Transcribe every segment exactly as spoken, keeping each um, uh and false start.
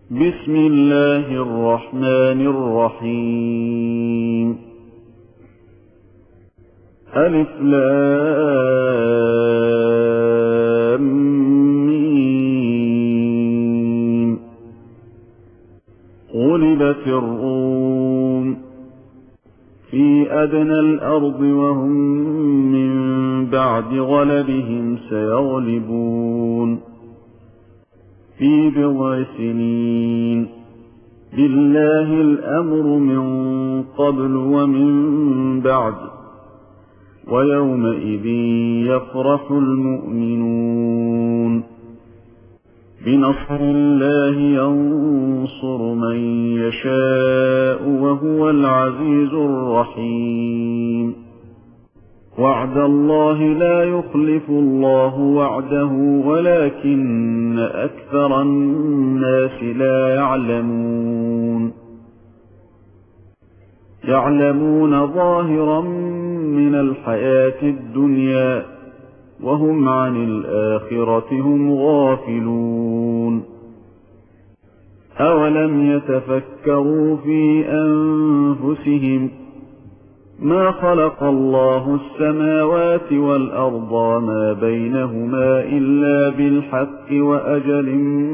بسم الله الرحمن الرحيم. ألف لام ميم. غلبت الروم في أدنى الأرض وهم من بعد غلبهم سيغلبون في بضع سنين. لله الأمر من قبل ومن بعد ويومئذ يفرح المؤمنون. بنصر الله ينصر من يشاء وهو العزيز الرحيم. وعد الله لا يخلف الله وعده ولكن أكثر الناس لا يعلمون. يعلمون ظاهرا من الحياة الدنيا وهم عن الآخرة هم غافلون. أولم يتفكروا في أنفسهم ما خلق الله السماوات والأرض وما بينهما إلا بالحق وأجل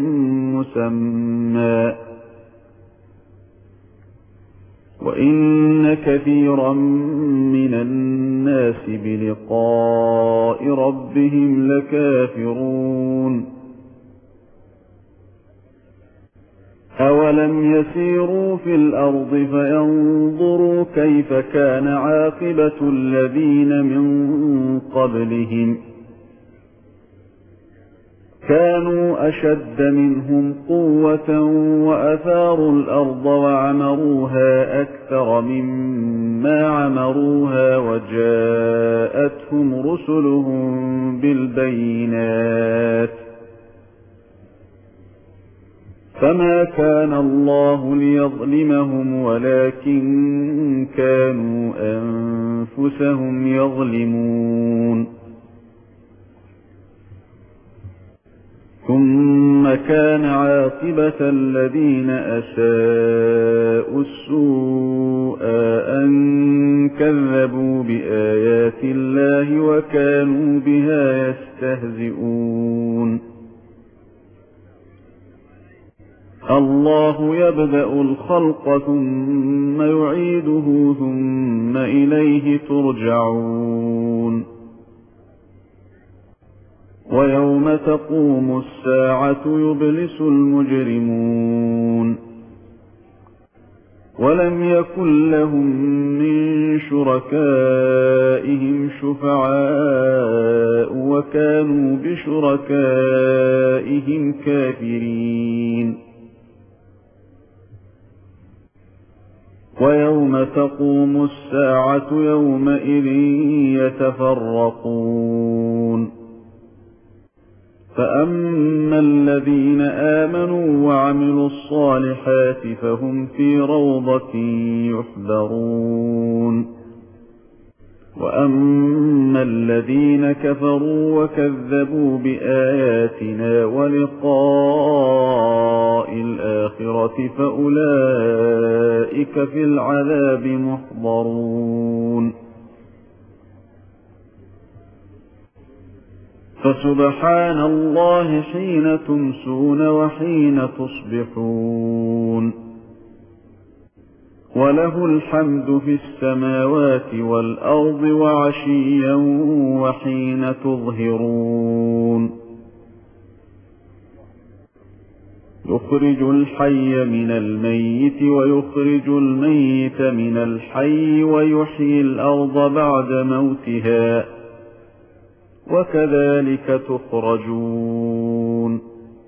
مسمى وإن كثيرا من الناس بلقاء ربهم لكافرون. أولم يسيروا في الأرض فينظروا كيف كان عاقبة الذين من قبلهم كانوا أشد منهم قوة وأثاروا الأرض وعمروها أكثر مما عمروها وجاءتهم رسلهم بالبينات فما كان الله ليظلمهم ولكن كانوا أنفسهم يظلمون. ثم كان عاقبة الذين أساءوا السوء أن كذبوا بآيات الله وكانوا بها يستهزئون. الله يبدأ الخلق ثم يعيده ثم إليه ترجعون. ويوم تقوم الساعة يبلس المجرمون ولم يكن لهم من شركائهم شفعاء وكانوا بشركائهم كافرين. ويوم تقوم الساعة يومئذ يتفرقون فأما الذين آمنوا وعملوا الصالحات فهم في روضة يحبرون. وأما الذين كفروا وكذبوا بآياتنا ولقاء الآخرة فأولئك في العذاب محضرون. فسبحان الله حين تمسون وحين تصبحون وله الحمد في السماوات والأرض وعشيا وحين تظهرون. يخرج الحي من الميت ويخرج الميت من الحي ويحيي الأرض بعد موتها وكذلك تخرجون.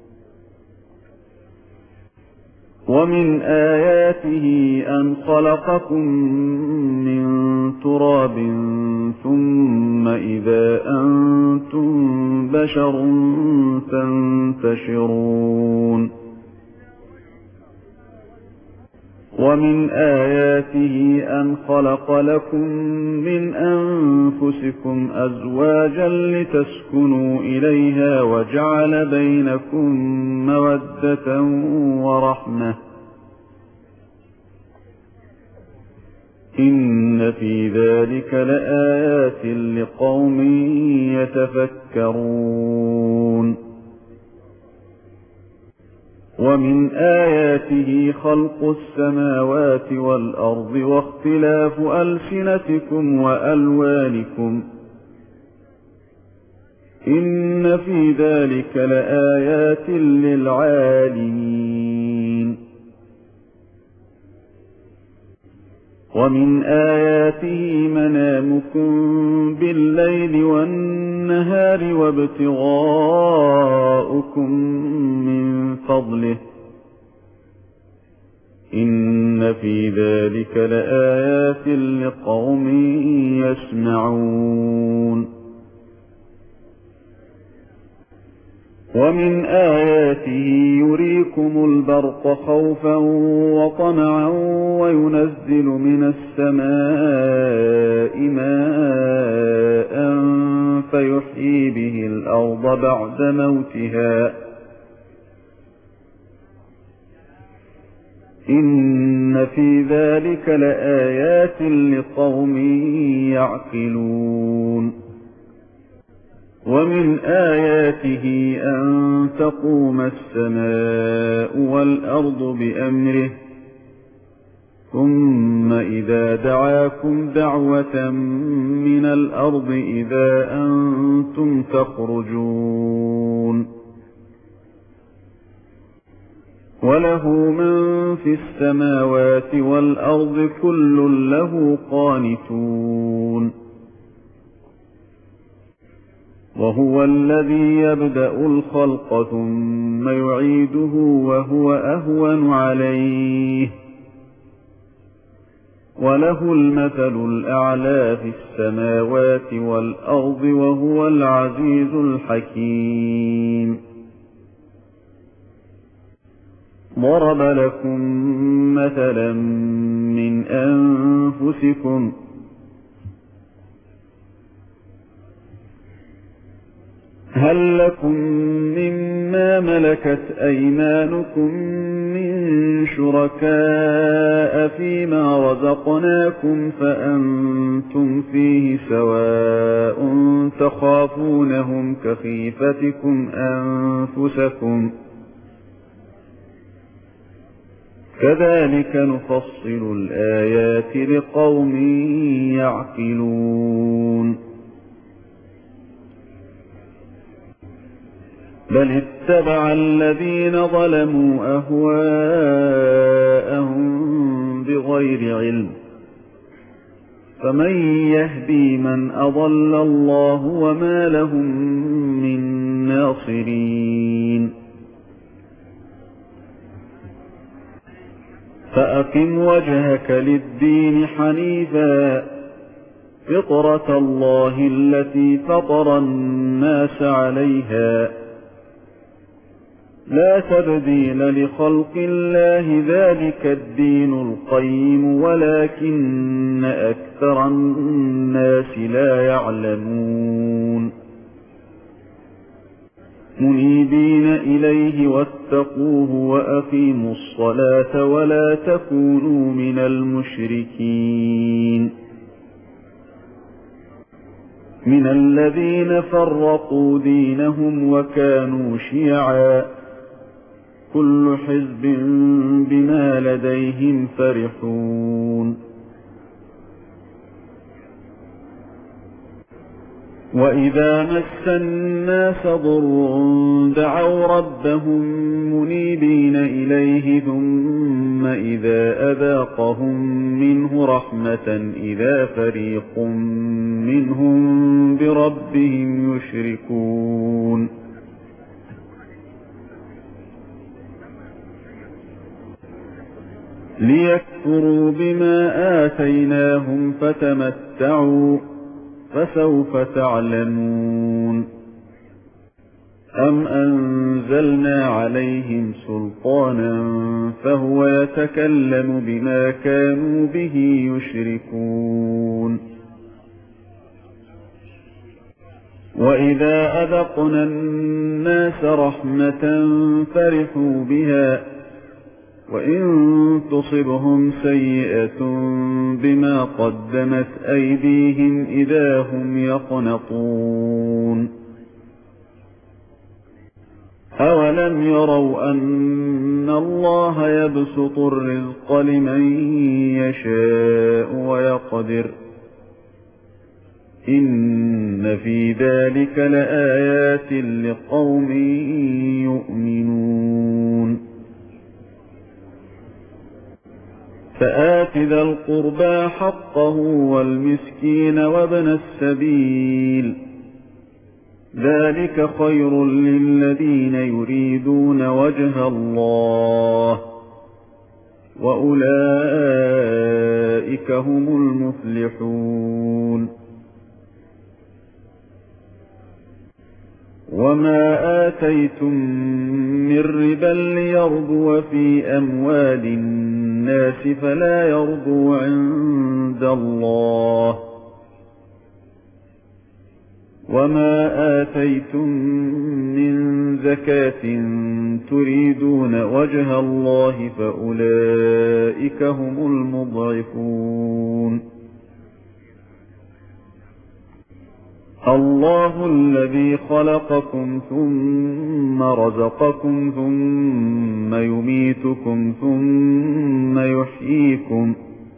ومن آياته أن خلقكم من تراب ثم إذا أنتم بشر تنتشرون. ومن آياته أن خلق لكم من أنفسكم أزواجا لتسكنوا إليها وجعل بينكم مودة ورحمة إن في ذلك لآيات لقوم يتفكرون ومن آياته خلق السماوات والأرض واختلاف ألسنتكم وألوانكم إن في ذلك لآيات للعالمين ومن آياته منامكم بالليل والنهار وابتغاؤكم من فضله إن في ذلك لآيات لقوم يسمعون ومن آياته يريكم البرق خوفا وطمعا وينزل من السماء ماء فيحيي به الأرض بعد موتها إن في ذلك لآيات لقوم يعقلون ومن آياته أن تقوم السماء والأرض بأمره ثم إذا دعاكم دعوة من الأرض إذا أنتم تخرجون وله من في السماوات والأرض كل له قانتون وهو الذي يبدأ الخلق ثم يعيده وهو أهون عليه وله المثل الأعلى في السماوات والأرض وهو العزيز الحكيم ضرب لكم مثلا من أنفسكم هل لكم مما ملكت أيمانكم من شركاء فيما رزقناكم فأنتم فيه سواء تخافونهم كخيفتكم أنفسكم كذلك نفصل الآيات لقوم يعقلون بل اتبع الذين ظلموا أهواءهم بغير علم فمن يهدي من أضل الله وما لهم من ناصرين فأقم وجهك للدين حنيفا فطرة الله التي فطر الناس عليها لا تبديل لخلق الله ذلك الدين القيم ولكن أكثر الناس لا يعلمون منيبين إليه واتقوه وأقيموا الصلاة ولا تكونوا من المشركين من الذين فرقوا دينهم وكانوا شيعا كل حزب بما لديهم فرحون وإذا مس الناس ضر دعوا ربهم منيبين إليه ثم إذا أذاقهم منه رحمة إذا فريق منهم بربهم يشركون ليكفروا بما آتيناهم فتمتعوا فسوف تعلمون أم أنزلنا عليهم سلطانا فهو يتكلم بما كانوا به يشركون وإذا أذقنا الناس رحمة فرحوا بها وإن تصبهم سيئة بما قدمت أيديهم إذا هم يقنطون أولم يروا أن الله يبسط الرزق لمن يشاء ويقدر إن في ذلك لآيات لقوم يؤمنون فآت ذا القربى حقه والمسكين وابن السبيل ذلك خير للذين يريدون وجه الله وأولئك هم المفلحون وما آتيتم من ربا ليربو في أموال الناس فلا يربو عند الله وما آتيتم من زكاة تريدون وجه الله فأولئك هم المضعفون الله الذي خلقكم ثم رزقكم ثم يميتكم ثم يحييكم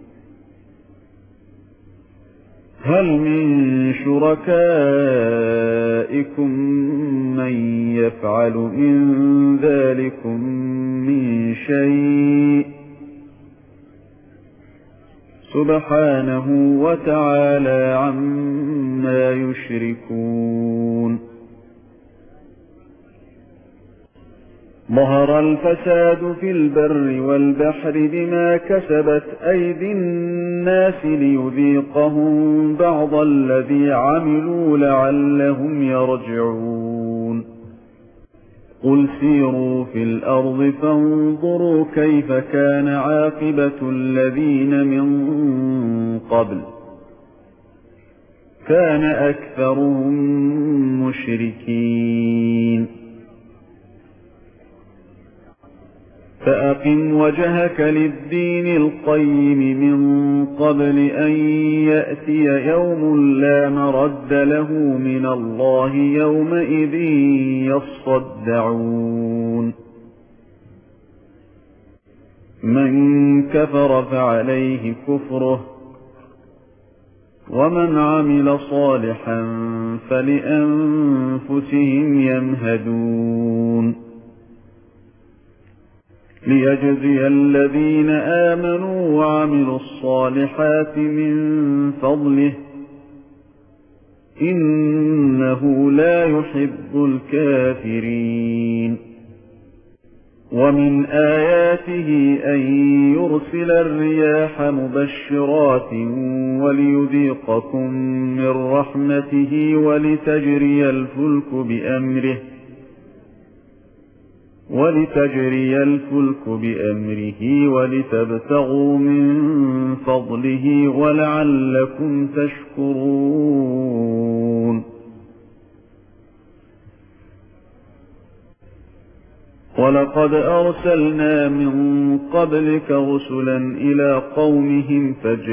هل من شركائكم من يفعل من ذلكم من شيء سبحانه وتعالى عما يشركون ظهر الفساد في البر والبحر بما كسبت أيدي الناس ليذيقهم بعض الذي عملوا لعلهم يرجعون قل سيروا في الأرض فانظروا كيف كان عاقبة الذين من قبل كان أكثرهم مشركين فأقم وجهك للدين القيم من قبل أن يأتي يوم لا مرد له من الله يومئذ يصدعون من كفر فعليه كفره ومن عمل صالحا فلأنفسهم يمهدون ليجزي الذين آمنوا وعملوا الصالحات من فضله إنه لا يحب الكافرين ومن آياته أن يرسل الرياح مبشرات وليذيقكم من رحمته ولتجري الفلك بأمره ولتجري الفلك بأمره ولتبتغوا من فضله ولعلكم تشكرون ولقد أرسلنا من قبلك رسلا إلى قومهم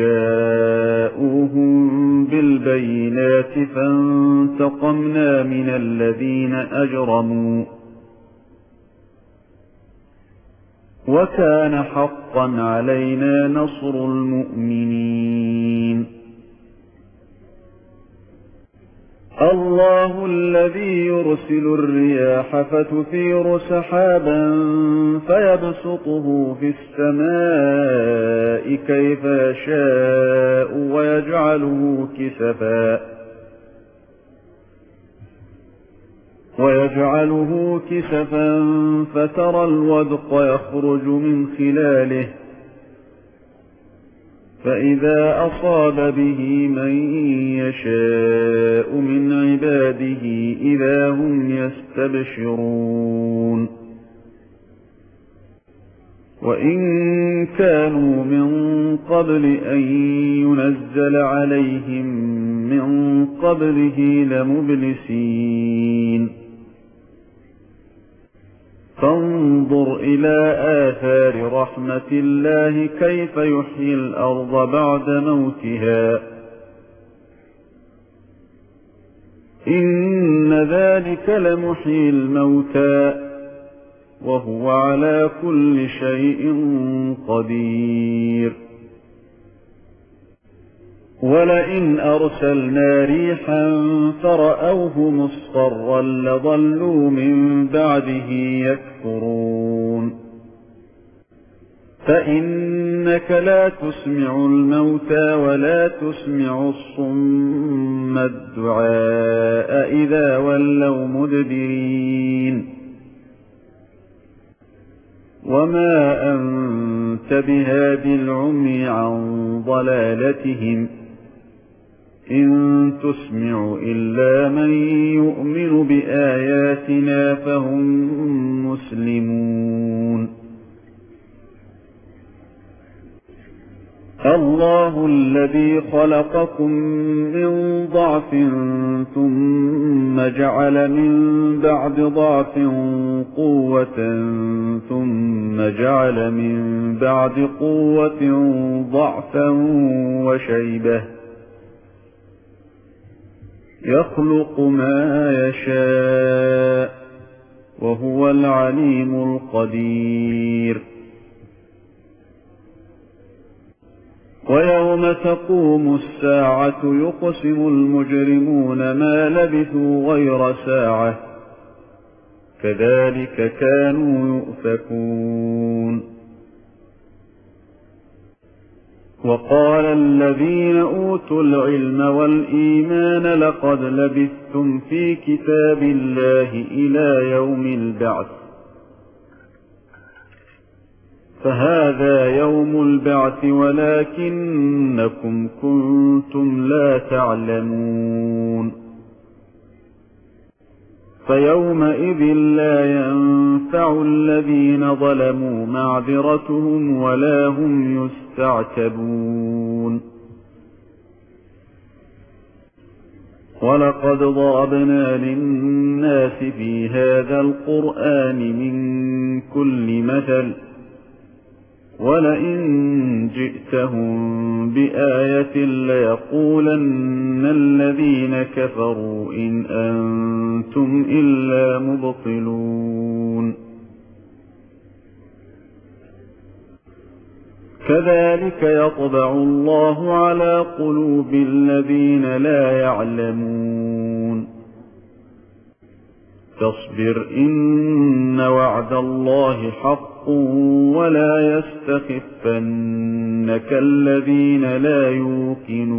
فجاءوهم بالبينات فانتقمنا من الذين أجرموا وكان حقا علينا نصر المؤمنين الله الذي يرسل الرياح فتثير سحابا فيبسطه في السماء كيف يشاء ويجعله كسفا ويجعله كسفا فترى الودق يخرج من خلاله فإذا أصاب به من يشاء من عباده إذا هم يستبشرون وإن كانوا من قبل أن ينزل عليهم من قبله لمبلسين فانظر إلى آثار رحمة الله كيف يحيي الأرض بعد موتها إن ذلك لمحيي الموتى وهو على كل شيء قدير ولئن أرسلنا ريحا فرأوه مصفرا لظلوا من بعده يكفرون فإنك لا تسمع الموتى ولا تسمع الصم الدعاء إذا ولوا مدبرين وما أنت بهاد العمي عن ضلالتهم إن تسمع إلا من يؤمن بآياتنا فهم مسلمون الله الذي خلقكم من ضعف ثم جعل من بعد ضعف قوة ثم جعل من بعد قوة ضعفا وشيبة يخلق ما يشاء وهو العليم القدير ويوم تقوم الساعة يقسم المجرمون ما لبثوا غير ساعة كذلك كانوا يؤفكون وقال الذين أوتوا العلم والإيمان لقد لبثتم في كتاب الله إلى يوم البعث فهذا يوم البعث ولكنكم كنتم لا تعلمون فيومئذ لا ينفع الذين ظلموا معذرتهم ولا هم يستعتبون ولقد ضربنا للناس في هذا القرآن من كل مثل ولئن جئتهم بآية ليقولن الذين كفروا إن أنتم إلا مبطلون كذلك يطبع الله على قلوب الذين لا يعلمون فاصبر إن وعد الله حق ولا يستخفنك الذين لا يوقنون